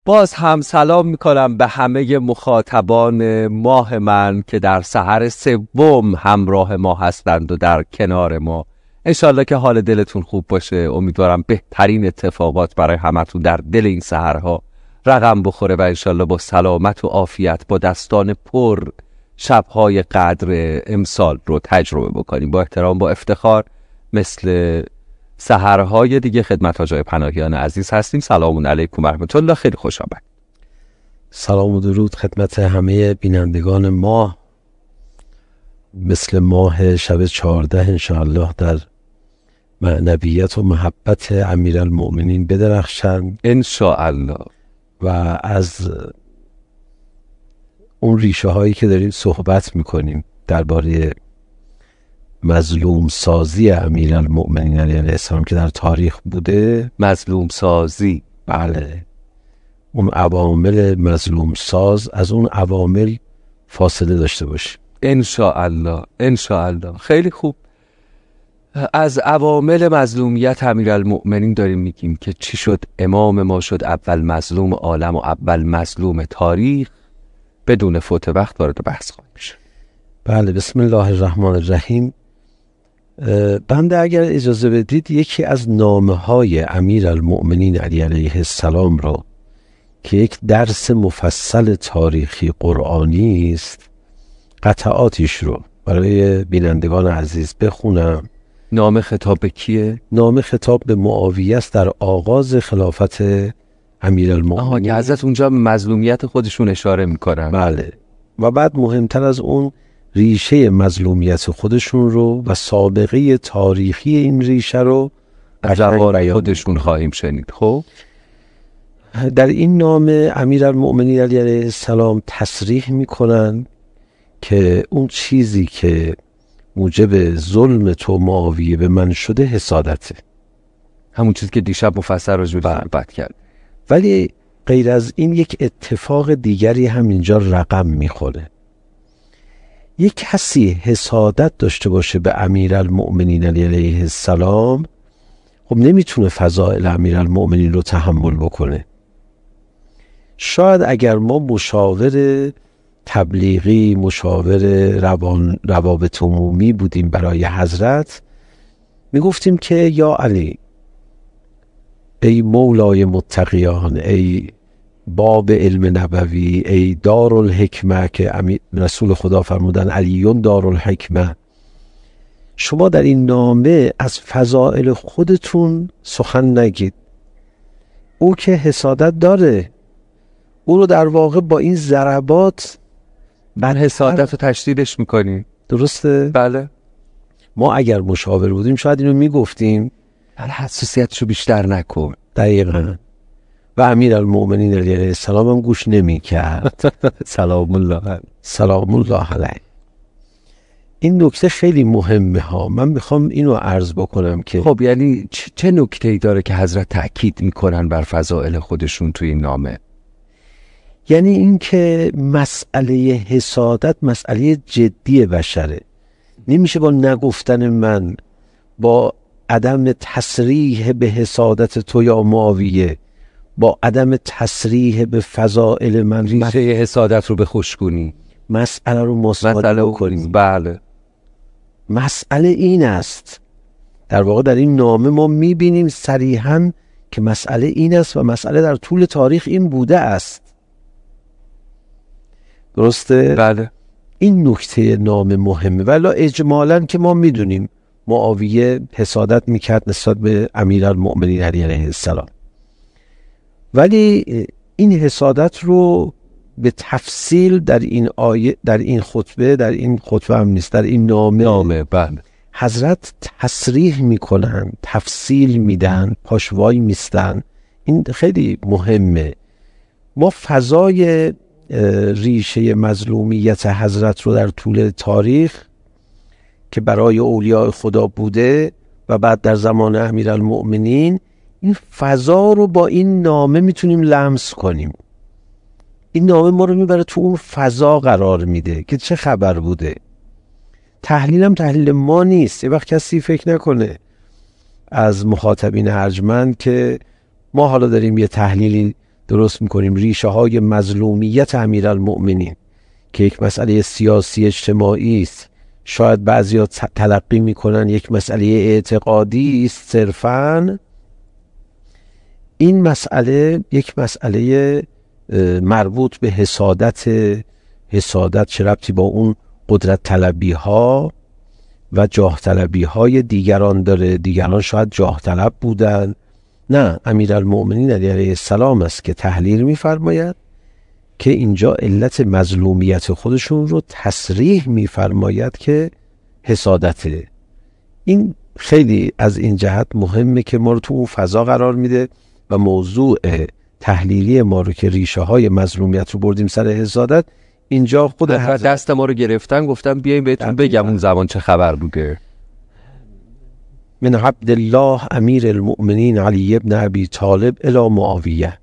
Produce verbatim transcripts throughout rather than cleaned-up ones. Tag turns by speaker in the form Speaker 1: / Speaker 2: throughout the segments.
Speaker 1: باز هم سلام میکنم به همه مخاطبان ماه من که در سحر سوم همراه ما هستند و در کنار ما. انشالله که حال دلتون خوب باشه. امیدوارم بهترین اتفاقات برای همتون در دل این سحرها رقم بخوره و انشالله با سلامت و عافیت با دستان پر شبهای قدر امسال رو تجربه بکنیم. با احترام با افتخار مثل سحرهای دیگه خدمت آقای پناهیان عزیز هستیم. سلام علیکم و رحمت الله. خیلی خوش آمد.
Speaker 2: سلام و درود خدمت همه بینندگان ما. مثل ماه شب چهارده انشاءالله در معنویت و محبت امیرالمؤمنین بدرخشند
Speaker 1: انشاءالله
Speaker 2: و از اون ریشه هایی که داریم صحبت میکنیم درباره مظلوم سازی امیرالمؤمنین علیه السلام که در تاریخ بوده.
Speaker 1: مظلوم سازی،
Speaker 2: بله، اون عوامل مظلوم ساز از اون عوامل فاصله داشته باشه
Speaker 1: انشاءالله. انشاءالله. خیلی خوب. از عوامل مظلومیت امیرالمؤمنین داریم میگیم که چی شد امام ما شد اول مظلوم عالم و اول مظلوم تاریخ. بدون فوت وقت وارد بحث خواهیم شد.
Speaker 2: بله، بسم الله الرحمن الرحیم. بنده اگر اجازه بدید یکی از نامه های امیرالمؤمنین علی علیه السلام را که یک درس مفصل تاریخی قرآنی است قطعاتش رو برای بینندگان عزیز بخونم.
Speaker 1: نامه خطاب به کیه؟
Speaker 2: نامه خطاب به معاویه است در آغاز خلافت امیرالمؤمنین.
Speaker 1: آها، که حضرت اونجا مظلومیت خودشون اشاره میکنن.
Speaker 2: بله، و بعد مهمتر از اون ریشه مظلومیت خودشون رو و سابقه تاریخی این ریشه رو
Speaker 1: از زبان خودشون خواهیم شنید. خب
Speaker 2: در این نامه امیرالمؤمنین علیه السلام تصریح میکنن که اون چیزی که موجب ظلم تو معاویه به من شده حسادته،
Speaker 1: همون چیزی که دیشب مفصل راجع به صحبت کرد.
Speaker 2: ولی غیر از این یک اتفاق دیگری هم اینجا رقم میخوره. یک کسی حسادت داشته باشه به امیرالمؤمنین علیه السلام، خب نمیتونه فضائل امیرالمؤمنین رو تحمل بکنه. شاید اگر ما مشاور تبلیغی، مشاور روان روابط عمومی بودیم برای حضرت، میگفتیم که یا علی، ای مولای متقیان، ای باب علم نبوی، ای دارالحکمه که رسول خدا فرمودن علیون دارالحکمه، شما در این نامه از فضائل خودتون سخن نگید. او که حسادت داره، او رو در واقع با این ضربات
Speaker 1: بر حسادت رو تشدیدش میکنیم.
Speaker 2: درسته؟
Speaker 1: بله.
Speaker 2: ما اگر مشاور بودیم شاید اینو میگفتیم
Speaker 1: بله، حساسیتشو بیشتر نکن.
Speaker 2: دقیقاً. و امیرالمؤمنین علیه السلام هم گوش نمی کرد.
Speaker 1: سلام الله
Speaker 2: سلام الله علیه. این نکته خیلی مهمه ها. من میخوام اینو عرض بکنم که
Speaker 1: خب یعنی چه نکته‌ای داره که حضرت تأکید میکنن بر فضائل خودشون توی این نامه؟
Speaker 2: یعنی این که مسئله حسادت مسئله جدی بشره. نمیشه با نگفتن من، با عدم تصریح به حسادت تو یا معاویه، با عدم تصریح به فضائل من
Speaker 1: ریشه حسادت رو به خوشگونی
Speaker 2: مسئله رو مسئله کنیم.
Speaker 1: بله،
Speaker 2: مسئله این است. در واقع در این نامه ما میبینیم صریحاً که مسئله این است و مسئله در طول تاریخ این بوده است. درسته؟
Speaker 1: بله.
Speaker 2: این نکته نامه مهمه. ولی اجمالاً که ما میدونیم معاویه حسادت میکرد نسبت به امیرالمؤمنین علیه السلام، ولی این حسادت رو به تفصیل در این آیه، در این خطبه، در این خطبه هم نیست، در این نامه,
Speaker 1: نامه بله.
Speaker 2: حضرت تصریح میکنن، تفصیل میدن، پاشوای میستن. این خیلی مهمه. ما فضای ریشه مظلومیت حضرت رو در طول تاریخ که برای اولیاء خدا بوده و بعد در زمان امیرالمؤمنین، این فضا رو با این نامه میتونیم لمس کنیم. این نامه ما رو میبره تو اون فضا قرار میده که چه خبر بوده. تحلیل هم تحلیل ما نیست. یه وقت کسی فکر نکنه از مخاطبین ارجمند که ما حالا داریم یه تحلیلی درست میکنیم ریشه های مظلومیت امیرالمؤمنین که یک مسئله سیاسی اجتماعی است، شاید بعضیا تلقی میکنن یک مسئله اعتقادی است صرفاً، این مسئله یک مسئله مربوط به حسادت حسادت چه ربطی با اون قدرت طلبی ها و جاه طلبی های دیگران داره؟ دیگران شاید جاه طلب بودن. نه، امیرالمؤمنین علیه السلام است که تحلیل میفرماید که اینجا علت مظلومیت خودشون رو تصریح میفرماید که حسادته. این خیلی از این جهت مهمه که ما رو تو اون فضا قرار میده و موضوع تحلیلی ما رو که ریشه های مظلومیت رو بردیم سر حسادت، اینجا خود
Speaker 1: دست ما رو گرفتن گفتم بیاییم بهتون بگم اون زمان چه خبر بوده.
Speaker 2: من عبدالله امیر المؤمنین علی ابن ابی طالب الی معاویه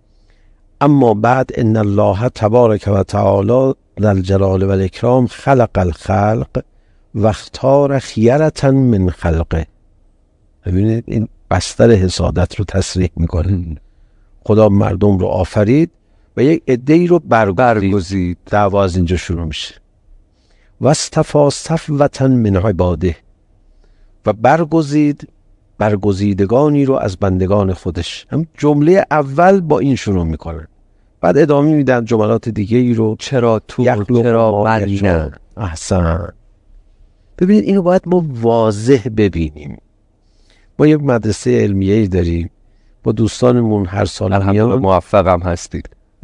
Speaker 2: اما بعد ان الله تبارک و تعالی ذل جلال و الاکرام خلق الخلق و اختار خیرة من خلقه. ببینید این بستر حسادت رو تصریح میکنه. خدا مردم رو آفرید و یک عده‌ای رو برگزید. دعوا از اینجا شروع میشه. و اصطفی صفوة من عباده، و برگزید برگزیدگانی رو از بندگان خودش. هم جمله اول با این شروع میکنه، بعد ادامه میدن جملات دیگه ای رو.
Speaker 1: چرا تو چرا من نه.
Speaker 2: احسن. ببینید اینو باید ما واضح ببینیم. ما یک مدرسه علمیه‌ای داریم، با دوستانمون هر سال میان،
Speaker 1: موفقم هستید.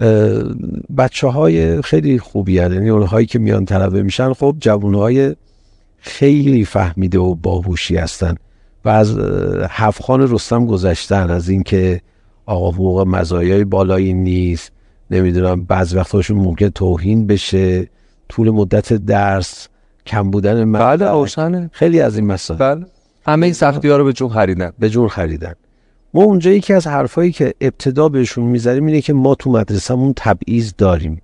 Speaker 2: بچه های خیلی خوبی هستند، یعنی اونهایی که میان طلبه میشن خب جوانهای خیلی فهمیده و باهوشی هستن و از هفخان رستم گذشتن، از اینکه آقا حقوق مزایای بالایی نیست، نمیدونم بعض وقتاشون ممکن توهین بشه، طول مدت درس، کم بودن
Speaker 1: مدرک. بله اوشنه.
Speaker 2: خیلی از این مسائل.
Speaker 1: بله. همه این سختی ها رو به جون خریدن.
Speaker 2: به جون خریدن. ما اونجا یکی از حرفایی که ابتدا بهشون میذاریم اینه که ما تو مدرسه‌مون تبعیض داریم.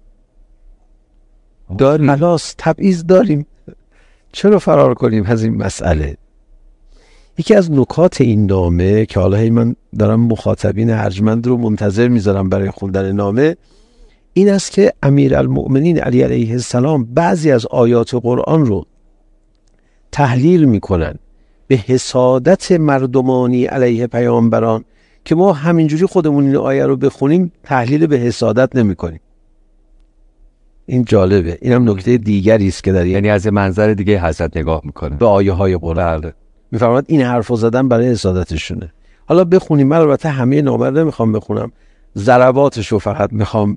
Speaker 1: داریم.
Speaker 2: خلاص تبعیض داریم. چرا فرار کنیم از این مسئله؟ یکی از نکات این نامه که حالا من دارم مخاطبین ارجمند رو منتظر میذارم برای خوندن نامه، این است که امیرالمؤمنین علی علیه السلام بعضی از آیات قرآن رو تحلیل میکنن به حسادت مردمانی علیه پیامبران که ما همینجوری خودمون این آیه رو بخونیم تحلیل به حسادت نمی کنیم. این جالبه. اینم نکته دیگری است که در
Speaker 1: یعنی از منظر دیگه حضرت نگاه میکنه به
Speaker 2: آیه های قرآن. میفرماد این حرفو زدن برای حسادتشونه. حالا بخونیم. من البته همه نامه رو نمیخوام بخونم، ضرباتش رو فقط میخوام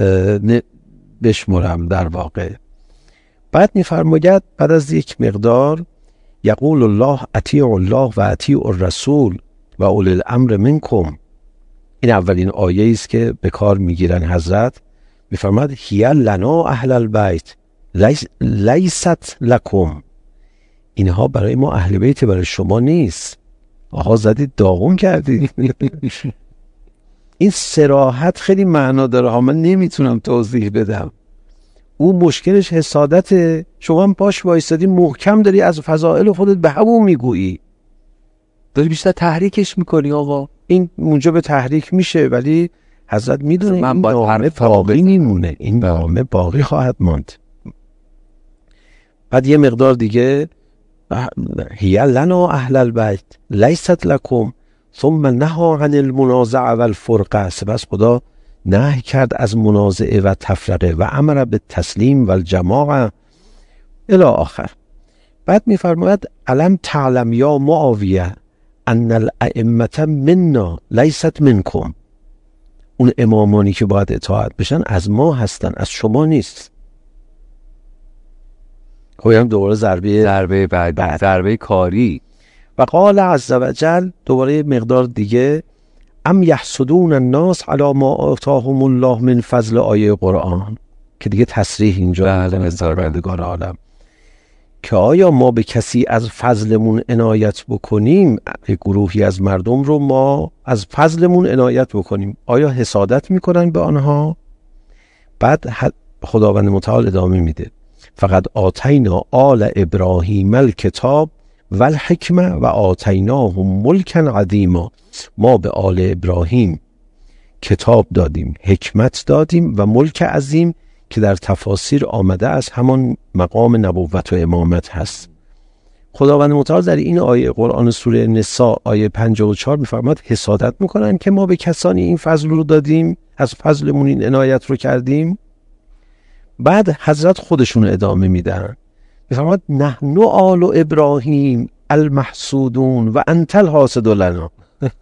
Speaker 2: بشمرم در واقع. بعد میفرماید بعد از یک مقدار یقول الله اطیعوا الله و اطیعوا الرسول و اولی الامر منکم. این اولین آیه است که به کار میگیرن حضرت. میفرماد هی لنا اهل البیت لیس لیست لکم. اینها برای ما اهل بیت، برای شما نیست. آها زدید داغون کردید. این صراحت خیلی معنا داره ها، من نمیتونم توضیح بدم. او مشکلش حسادت، شما هم پاش وایسادی محکم داری از فضائل خودت به همون میگویی،
Speaker 1: داری بیشتر تحریکش میکنی. آقا
Speaker 2: این اونجا به تحریک میشه، ولی حضرت میدونه این نامه باقی میمونه، این نامه باقی خواهد ماند. بعد یه مقدار دیگه هی لنا اهل البیت لیست لکم ثم نهی عن المنازعه و الفرقه. سپس خدا نهی کرد از منازعه و تفرقه و امر به تسلیم و الجماعه الی آخر. بعد میفرماید علم تعلم یا معاویه ان الائمه منا لیست منکم. اون امامانی که باید اطاعت بشن از ما هستن، از شما نیست. خب هم دوباره ضربه
Speaker 1: ضربه بعد, بعد. ضربه کاری.
Speaker 2: و قال عز وجل دوباره مقدار دیگه ام یحسدون الناس علی ما آتاهم الله من فضل. آیه قرآن که دیگه تصریح اینجا بردگار عالم که آیا ما به کسی از فضلمون عنایت بکنیم، گروهی از مردم رو ما از فضلمون عنایت بکنیم، آیا حسادت میکنن به آنها؟ بعد خداوند متعال ادامه میده فقط آتینا آل ابراهیم الکتاب و الحکمه و آتیناهم ملکا عظیما. ما به آل ابراهیم کتاب دادیم، حکمت دادیم و ملک عظیم که در تفاسیر آمده است همان مقام نبوت و امامت هست. خداوند متعال در این آیه قرآن سوره نساء آیه پنجاه و چهار می‌فرماید حسادت میکنن که ما به کسانی این فضل رو دادیم، از فضلمون این عنایت رو کردیم. بعد حضرت خودشون ادامه میدن، می‌فرماید نحن آل ابراهیم المحسودون و انت الحاسد لنا.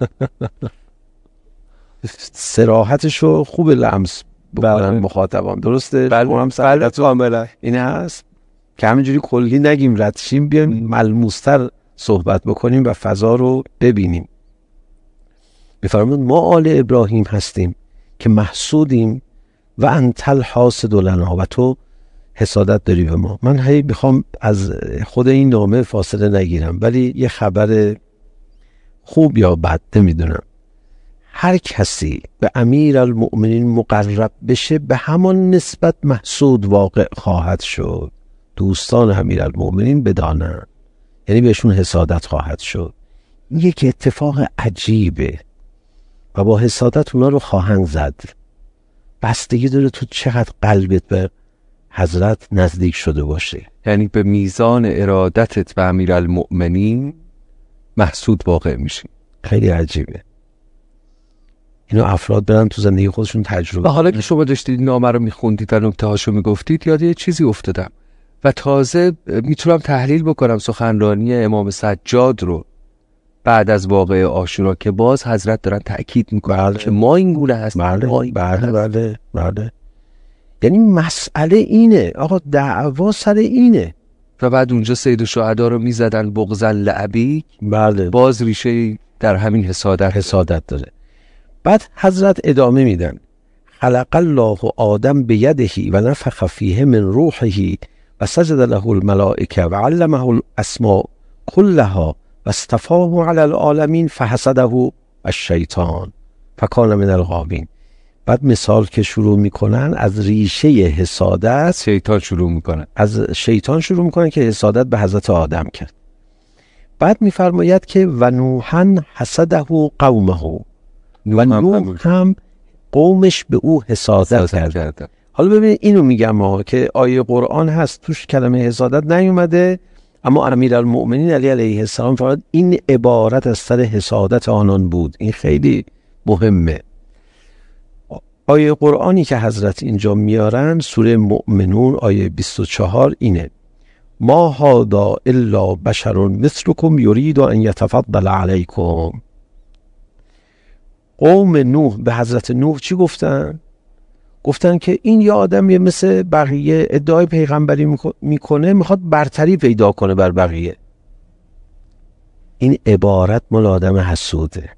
Speaker 2: صراحتشو خوب لمس بکنن مخاطبان، درسته؟
Speaker 1: بله هم بله کاملا
Speaker 2: این هست که همینجوری کلی نگیم ردشیم، بیایم ملموستر صحبت بکنیم و فضا رو ببینیم. می‌فرماید ما آل ابراهیم هستیم که محسودیم و انت الحاسد لنا، و تو حسادت داری به ما. من هی میخوام از خود این نامه فاصله نگیرم، ولی یه خبر خوب یا بد نمیدونم، هر کسی به امیر المؤمنین مقرب بشه به همان نسبت محسود واقع خواهد شد. دوستان امیر المؤمنین بدانن، یعنی بهشون حسادت خواهد شد. یک اتفاق عجیبه و با حسادت اونا رو خواهند زد. بستگی داره تو چقدر قلبت به حضرت نزدیک شده باشه.
Speaker 1: یعنی به میزان ارادتت به امیر المؤمنین محسود واقع میشی.
Speaker 2: خیلی عجیبه. اینو افراد برن تو زندگی خودشون تجربه.
Speaker 1: و حالا که شما داشتید نامه رو میخوندید و نکته هاشو میگفتید، یاد یه چیزی افتادم و تازه میتونم تحلیل بکنم سخنرانی امام سجاد رو بعد از واقعه عاشورا که باز حضرت دارن تأکید میکنن که ما این گونه هستیم.
Speaker 2: بله بله بله بله. یعنی مسئله اینه آقا، دعوا سر اینه.
Speaker 1: و بعد اونجا سید الشهدا رو میزدن بغضا لعبی.
Speaker 2: بله،
Speaker 1: باز ریشه در همین حسادت
Speaker 2: حسادت داره. بعد حضرت ادامه میدن خلق الله آدم بیده و نفخ فیه من روحه و سجد له الملائکه و علمه الاسماء كلها و اصطفاه علی العالمین فحسده الشیطان فکان من الغابین. بعد مثال که شروع میکنن از ریشه حسادت،
Speaker 1: شیطان شروع میکنن،
Speaker 2: از شیطان شروع میکنن که حسادت به حضرت آدم کرد. بعد میفرماید که و نوحا حسده قومه، و نوح هم قومش به او حسادت کرد. حالا ببینید اینو میگم ما که آیه قرآن هست توش کلمه حسادت نیومده، اما امیرالمؤمنین علی علیه السلام فرمود این عبارت از سر حسادت آنان بود. این خیلی مهمه. آیه قرآنی که حضرت اینجا میارن سوره مؤمنون آیه بیست و چهار اینه: ما هادا الا بشر مثلکم یرید ان یتفضل علیکم. قوم نوح به حضرت نوح چی گفتن؟ گفتن که این یه آدمیه مثل بقیه، ادعای پیغمبری میکنه، میخواد برتری پیدا کنه بر بقیه. این عبارت مال آدم حسوده.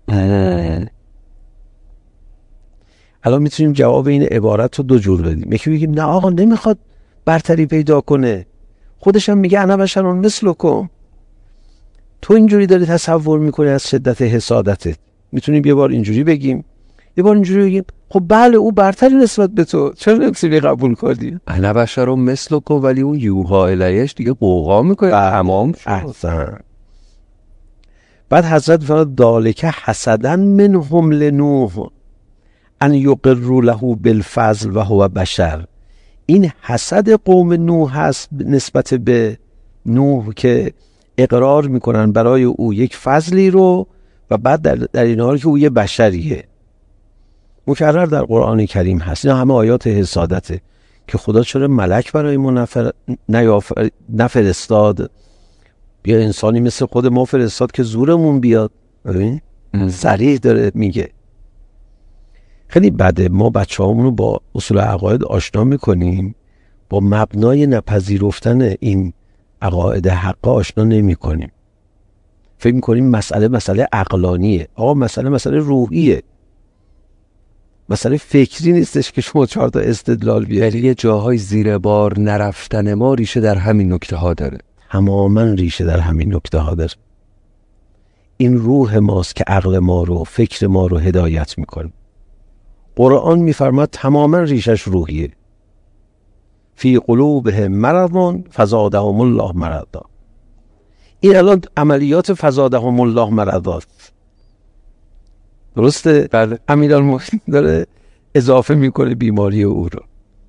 Speaker 2: الان میتونیم جواب این عبارت رو دو جور بدیم. یکی بگیم نه آقا نمیخواد برتری پیدا کنه، خودش هم میگه انا بشر مثلکم. تو اینجوری داری تصور میکنی از شدت حسادتت. میتونیم یه بار اینجوری بگیم، یه بار اینجوری بگیم خب بله او برتری نسبت به تو، چرا نمیتونی قبول کنی؟
Speaker 1: انا بشر مثلکم، ولی اون یوها الیش دیگه قوقا میکنه. تمام
Speaker 2: احسن. بعد حضرت فرمود دالک حسدا منهم لنوح ان یقروا له بالفضل و هو بشر. این حسد قوم نوح هست نسبت به نوح که اقرار میکنن برای او یک فضلی رو و بعد در, در این حال که او یه بشریه. مکرر در قرآن کریم هست. اینا همه آیات حسادته که خدا چرا ملک برای ما نفر... نیافر... نفرستاد، بیا انسانی مثل خود ما فرستاد که زورمون بیاد. ببین صریح داره میگه. خیلی بده ما بچه هامون رو با اصول عقاید آشنا میکنیم، با مبنای نپذیرفتن این عقاید حق آشنا نمی کنیم. فکر میکنیم مسئله مسئله عقلانیه. آقا مسئله مسئله روحیه، مسئله فکری نیستش که شما چهار تا استدلال بیارید.
Speaker 1: ولی یه جاهای زیر بار نرفتن ما ریشه در همین نکته ها داره.
Speaker 2: تماما ریشه در همین نکته ها داره. این روح ماست که عقل ما رو، فکر ما رو هدایت میکنه. قرآن میفرماد تماما ریشش روحیه. فی قلوبهم مرض فزادهم الله مرضا. این الان عملیات فزادهم الله مرضات. درسته؟
Speaker 1: بله.
Speaker 2: امیرالمومنین داره اضافه میکنه بیماری او رو.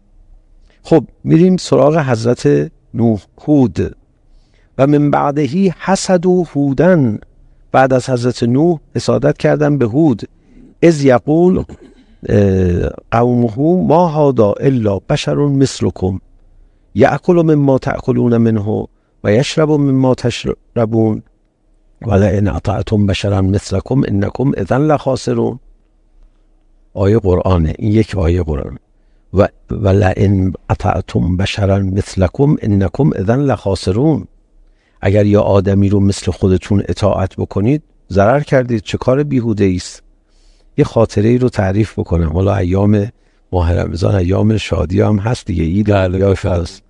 Speaker 2: خب میریم سراغ حضرت نوح، هود. و من بعدهی حسدوا هودن، بعد از حضرت نوح حسادت کردن به هود. اذ یقول قومه ما هذا الا بشر مثلکم یأکل مما تأکلون منه و یشرب مما تشربون ولئن اطعتم بشرا مثلکم انکم اذا لخاسرون. آیه قرآنه، این یک آیه قرآن. و ولئن اطعتم بشرا مثلکم انکم اذا لخاسرون، اگر یا آدمی رو مثل خودتون اطاعت بکنید ضرر کردید، چه کار بیهوده است. یه خاطره ای رو تعریف بکنم. حالا ایام ماه رمضان ایام شادی هم هست دیگه، عید یا فاس.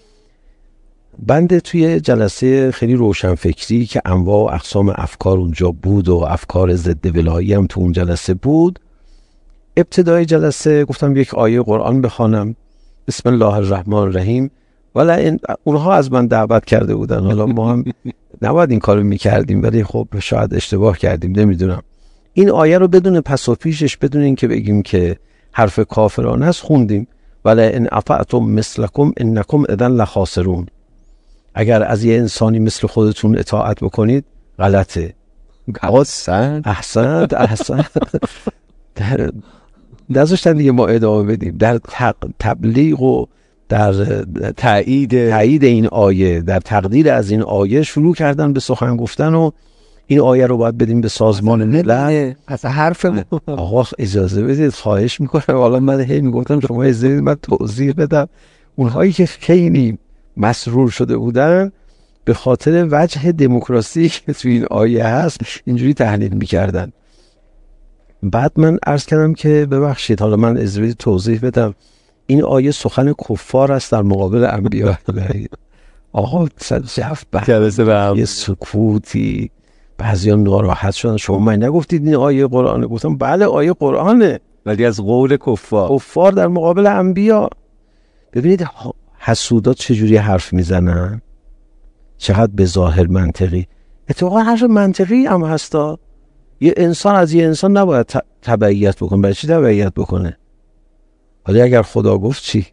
Speaker 2: بنده توی جلسه خیلی روشنفکری که انواع و اقسام افکار اونجا بود و افکار ضد ولایی هم تو اون جلسه بود، ابتدای جلسه گفتم یک آیه قرآن بخوانم، بسم الله الرحمن الرحیم. ولی اونها از من دعوت کرده بودن، حالا ما هم نباید این کارو میکردیم ولی خب شاید اشتباه کردیم، نمیدونم. این آیه رو بدون پس و پیشش، بدون این که بگیم که حرف کافرانه است، خوندیم. ولی ان اطعتم مثلکم انکم اذا لخاسرون، اگر از یه انسانی مثل خودتون اطاعت بکنید غلطه.
Speaker 1: احسن
Speaker 2: احسن احسن در نذاشتن دیگه ما ادامه بدیم در تبلیغ و در
Speaker 1: تایید
Speaker 2: تایید این آیه، در تقدیر از این آیه شروع کردن به سخن گفتن و این آیه رو باید بدیم به سازمان ملل.
Speaker 1: پس حرف
Speaker 2: آقا اجازه بدید، خواهش میکنم. حالا من هی میگفتم شما اجازه بدید من توضیح بدم. اونهایی که خیلی مسرور شده بودن به خاطر وجه دموکراسی که تو این آیه هست اینجوری تحلیل میکردن. بعد من عرض کردم که ببخشید، حالا من اجازه بدید توضیح بدم. این آیه سخن کفار است در مقابل انبیا. آقا صدف
Speaker 1: جلسه به هم
Speaker 2: یه سکوتی، بعضیان ناراحت شدن. شما من نگفتید این آیه قرآنه؟ گفتم بله آیه قرآنه،
Speaker 1: ولی از قول کفار
Speaker 2: کفار در مقابل انبیا. ببینید حسودات چجوری حرف میزنن، چقدر به ظاهر منطقی. اتفاقا حرف منطقی هم هستا. یه انسان از یه انسان نباید تبعیت بکنه. برای چی تبعیت بکنه؟ حالا اگر خدا گفت چی؟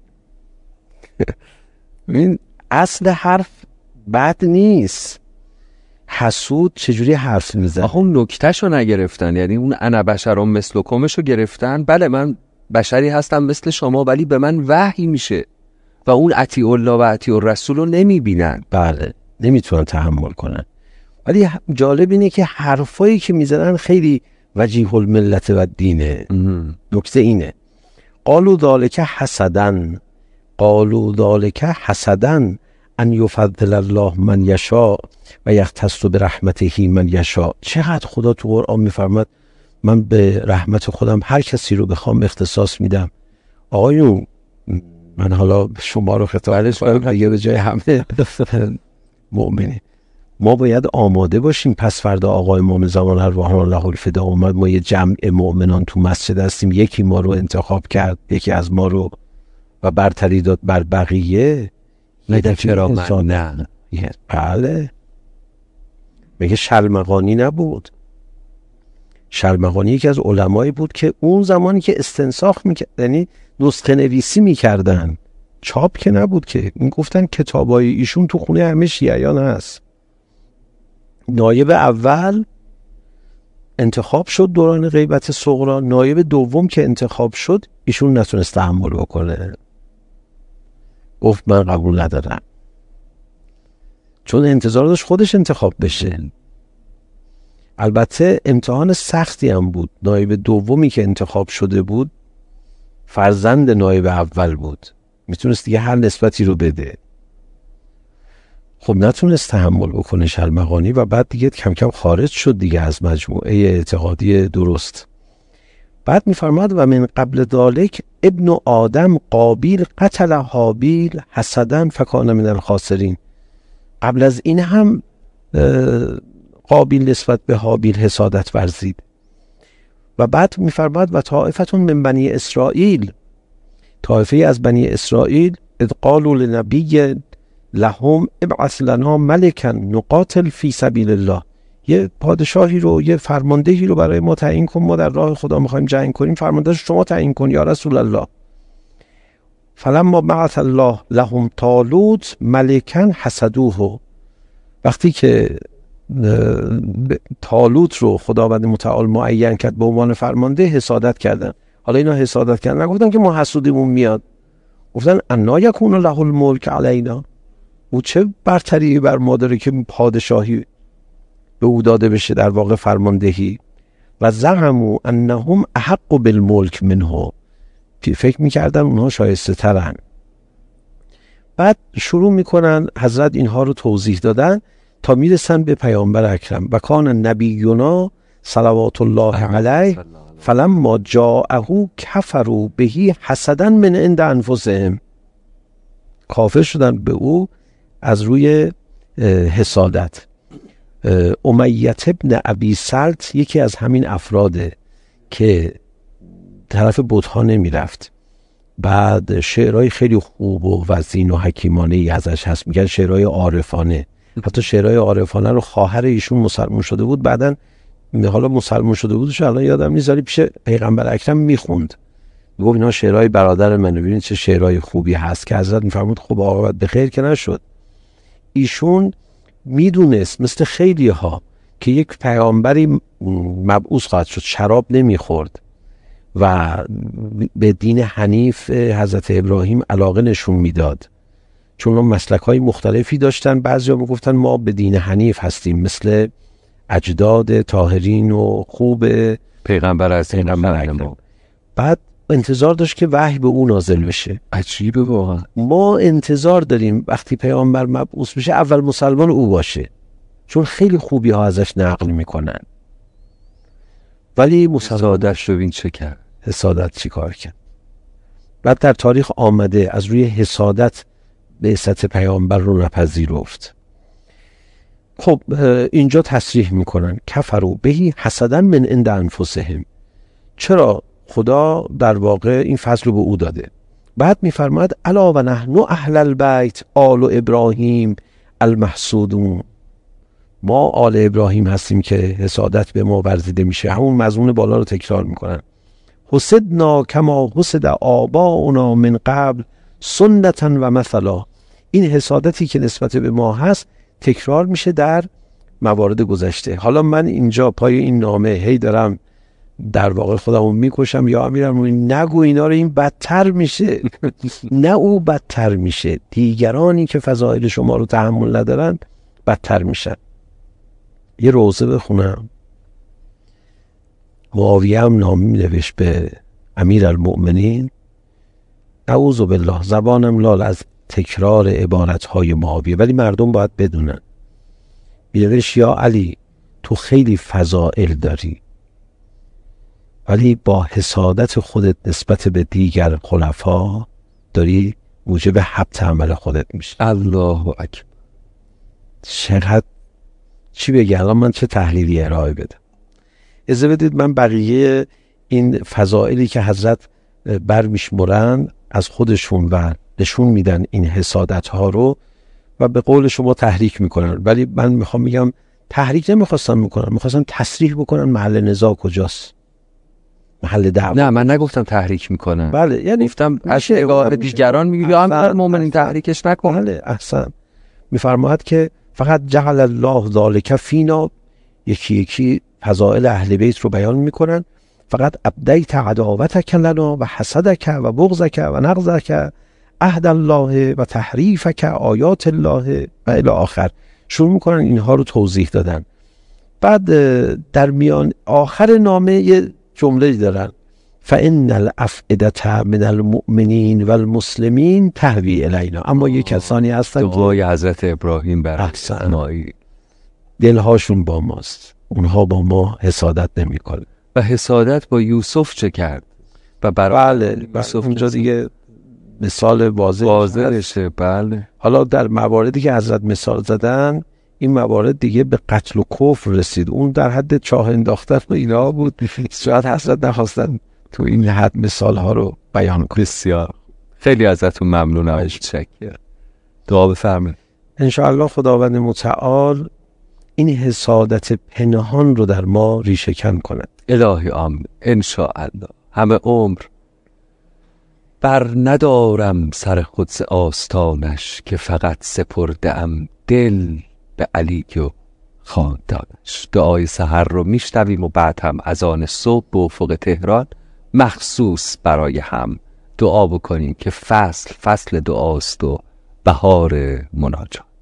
Speaker 2: این اصل حرف بد نیست. حسود چجوری حرف میزنه؟
Speaker 1: آخه اون نکتهشو نگرفتن، یعنی اون انا بشرم مثلکمشو گرفتن. بله من بشری هستم مثل شما، ولی به من وحی میشه و اون اطیع الله و اطیع الرسول رو نمیبینن.
Speaker 2: بله نمیتونن تحمل کنن. ولی جالب اینه که حرفایی که میزنن خیلی وجیه الملت و دینه. نکته اینه قالوا ذالک حسدن، قالوا ذالک حسدن ان یفضل الله من یشاء و یختص برحمته من یشاء. چقدر خدا تو قرآن میفرماد من به رحمت خودم هر کسی رو بخوام اختصاص میدم. آقایون من حالا شما رو خطاب کنم دیگه به جای همه مؤمنین، ما باید آماده باشیم. پس فردا آقای امام زمان ارواحنا الله الفدا اومد، ما یه جمع مؤمنان تو مسجد هستیم، یکی ما رو انتخاب کرد، یکی از ما رو و برتری داد بر بقیه.
Speaker 1: میگه چرا من نه؟
Speaker 2: بله میگه شلمغانی نبود. شلمغانی یکی از علمایی بود که اون زمانی که استنساخ میکرد، یعنی نسخه نویسی میکردن، چاپ که نبود که، این گفتن کتابای ایشون تو خونه همه شیعیان هست. نایب اول انتخاب شد دوران غیبت صغرا، نایب دوم که انتخاب شد ایشون نتونست تحمل بکنه، گفت من قبول ندارم، چون انتظار داشت خودش انتخاب بشه. البته امتحان سختی هم بود. نایب دومی که انتخاب شده بود فرزند نایب اول بود، میتونست دیگه هر نسبتی رو بده. خب نتونست تحمل بکنه شلمغانی و بعد دیگه کم کم خارج شد دیگه از مجموعه اعتقادی درست. بعد میفرماد و من قبل ذالک ابن آدم قابیل قتل هابیل حسدن فکان من الخاسرین. قبل از این هم قابیل نسبت به هابیل حسادت ورزید. و بعد میفرماد و طائفتون من بنی اسرائیل، طائفه از بنی اسرائیل اذ قالوا لنبی لهم ابعث لنا ملکا نقاتل فی سبیل الله. یه پادشاهی رو، یه فرماندهی رو برای ما تعیین کن، ما در راه خدا میخوایم جنگ کنیم، فرماندهش شما تعیین کن یا رسول الله. فلما بعث الله لهم طالوت ملکا حسدوه، وقتی که طالوت رو خداوند متعال معین کرد به عنوان فرمانده، حسادت کردن. حالا اینا حسادت کردن، نگفتن که ما حسودیمون میاد، گفتن انا یکون له الملک علینا، او چه برتری بر ما داره که پادشاهی به او داده بشه، در واقع فرماندهی. و زعموا انهم احق بالملک منه، فکر میکردن اونها شایسته ترن. بعد شروع میکنن حضرت اینها رو توضیح دادن تا میرسن به پیامبر اکرم. و کان نبینا صلوات الله علیه فلما جاءه کفروا به حسدا من عند انفسهم، کافر شدن به او از روی حسادت. امیة ابن ابی سلط یکی از همین افراده که طرف بت‌ها نمیرفت. بعد شعرهای خیلی خوب و وزین و حکیمانه ای ازش هست، میگن شعرهای عارفانه. حتی شعرهای عارفانه رو خواهر ایشون مسلمان شده بود، بعدن حالا مسلمان شده بودش، الان یادم نیست، ولی پیش پیغمبر اکرم میخوند، میگفت اینا شعرهای برادر منه، ببینید چه شعرهای خوبی هست، که حضرت میفرمود خب عاقبت به خیر که نشد. ایشون میدونست مثل خیلی ها که یک پیامبری مبعوث خواهد شد، شراب نمیخورد و به دین حنیف حضرت ابراهیم علاقه نشون میداد، چون اون مسلک های مختلفی داشتن. بعضیا میگفتن ما به دین حنیف هستیم، مثل اجداد طاهرین و خوب
Speaker 1: پیغمبر از پیغمبر اکرم.
Speaker 2: بعد انتظار داشت که وحی به اون نازل بشه.
Speaker 1: عجیبه واقعا. ما
Speaker 2: انتظار داریم وقتی پیامبر مبعوث بشه اول مسلمان او باشه، چون خیلی خوبی ها ازش نقل میکنن. ولی
Speaker 1: حسادت رو ببین چه کرد،
Speaker 2: حسادت چی کار کرد. بعد در تاریخ آمده از روی حسادت بعثت پیامبر رو نپذیرفت. خب اینجا تصریح میکنن کفروا به حسدا من عند انفسهم، چرا خدا در واقع این فضل رو به او داده. بعد میفرماد الا و نحن اهل البیت آل ابراهیم المحسودون، ما آل ابراهیم هستیم که حسادت به ما ورزیده میشه. همون مضمون بالا رو تکرار میکنن. حسدنا کما حسد آباؤنا من قبل سنتا و مثلا، این حسادتی که نسبت به ما هست تکرار میشه در موارد گذشته. حالا من اینجا پای این نامه هی دارم در واقع خودمو میکشم، یا امیرم نگو اینا رو، این بدتر میشه. نه او بدتر میشه، دیگرانی که فضائل شما رو تحمل ندارن بدتر میشن. یه روزه بخونم. معاویه هم نامه می نوشت به امیر المؤمنین، اعوذ بالله، زبانم لال از تکرار عبارتهای معاویه، ولی مردم باید بدونن. می نوشت یا علی، تو خیلی فضائل داری، ولی با حسادت خودت نسبت به دیگر خلفا داری موجب حبط عمل خودت میشه.
Speaker 1: الله اکبر.
Speaker 2: چقدر چی بگم الان، من چه تحلیلی ارائه بدم؟ اجازه بدید من بقیه این فضائلی که حضرت برمیشمرن از خودشون و نشون میدن این حسادت ها رو و به قول شما تحریک میکنن، ولی من میخوام میگم تحریک نمیخواستن میکنن، میخواستن تصریح بکنن محل نزاع کجاست، محل دعوا.
Speaker 1: نه من نگفتم تحریک میکنن،
Speaker 2: بله، یعنی
Speaker 1: گفتم از نگاه دیگران میگه امر مومنین تحریکش نکن.
Speaker 2: بله احسن. میفرماید که فقط جعل الله ذالک فینا، یکی یکی فضائل اهل بیت رو بیان میکنن. فقط ابدیت عداوتک لنا و حسدک و بغضک و نغضک عهد الله و تحریفک آیات الله و الی آخر. شروع میکنن اینها رو توضیح دادن. بعد در میان آخر نامه یه جمله دارن، فان الافئده من المؤمنین و المسلمین تهوی الینا، اما یه کسانی هستن که
Speaker 1: دعای حضرت ابراهیم بر اسماعیل،
Speaker 2: دلهاشون با ماست، اونها با ما حسادت نمیکنن.
Speaker 1: و حسادت با یوسف چه کرد؟ و برای
Speaker 2: بله یوسف اونجا دیگه مثال واضح
Speaker 1: واضحشه. بله.
Speaker 2: حالا در مواردی که حضرت مثال زدن، این موارد دیگه به قتل و کفر رسید، اون در حد چاه انداختن و اینا بود. شاید حضرت نخواستن تو این حد مثال ها رو بیان کنن.
Speaker 1: بسیار خیلی ازتون ممنونم. متشکرم. دعا بفرمایید.
Speaker 2: انشاءالله خداوند متعال این حسادت پنهان رو در ما ریشه کن کند.
Speaker 1: الهی آمین انشاءالله. همه عمر بر ندارم سر خود ز آستانش، که فقط سپرده ام دل به علی و خاندانش. دعای سحر رو میشنویم و بعد هم اذان صبح به افق تهران مخصوص برای هم دعا بکنیم که فصل فصل دعاست و بهار مناجات.